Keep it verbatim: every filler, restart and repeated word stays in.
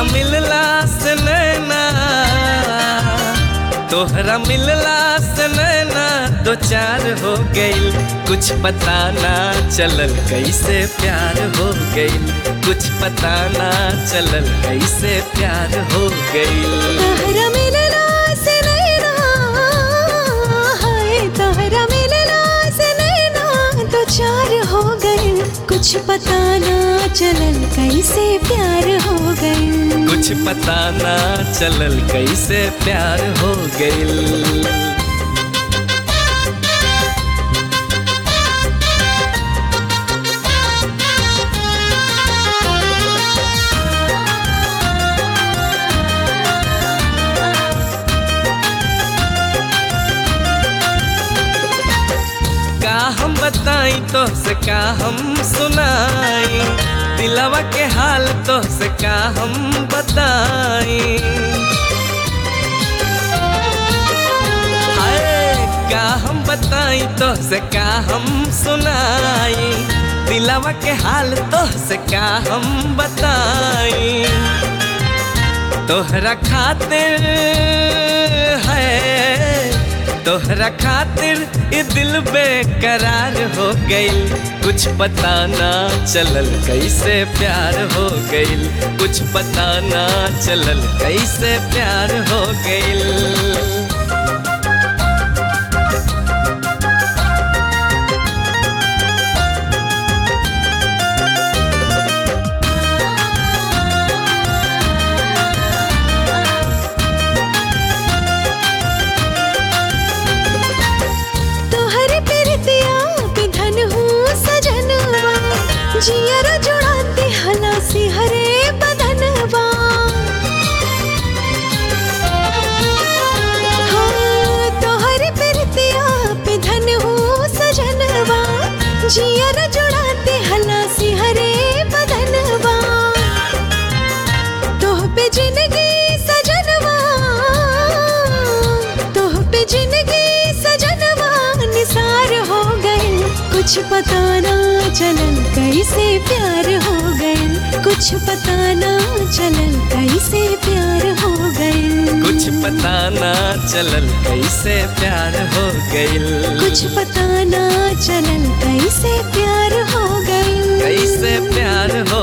तोहरा मिलला से नैना तोहरा मिलला से नैना दो चार हो गइल। कुछ पता ना चलल कैसे प्यार हो गइल। कुछ पता ना चलल कैसे प्यार हो गइल। तोहरा मिलला से नैना हाय तोहरा मिलला से नैना दो चार हो गइल। कुछ पता ना चलल कैसे प्यार हो गइल। कुछ पता ना चलल कैसे प्यार हो गइल। का हम बताई तो से का हम सुनाई दिलवा के हाल तो से का हम बताई। हाय का हम बताई तो से का हम सुनाई दिलवा के हाल तो से का हम बताई। तोहरा खातिर है तोहरा खातिर ये दिल बेकरार हो गइल। कुछ पता ना चलल कैसे प्यार हो गइल। कुछ पता ना चलल कैसे प्यार हो गइल। जियरा जुड़ाते हला से हरे बदनवा हाँ तोहरे प्रीतिया पे धन हो सजनवा। जियरा जुड़ाते हला से हरे बदनवा तोह पे जिंदगी सजनवा तोह पे जिंदगी सजनवा निसार हो गए। कुछ पता ना चलल कैसे प्यार हो गइल। कुछ पता ना चलल कैसे प्यार हो गइल। कुछ पता ना चलल कैसे प्यार हो गइल। कुछ पता ना चलल कैसे प्यार हो गइल। कैसे प्यार हो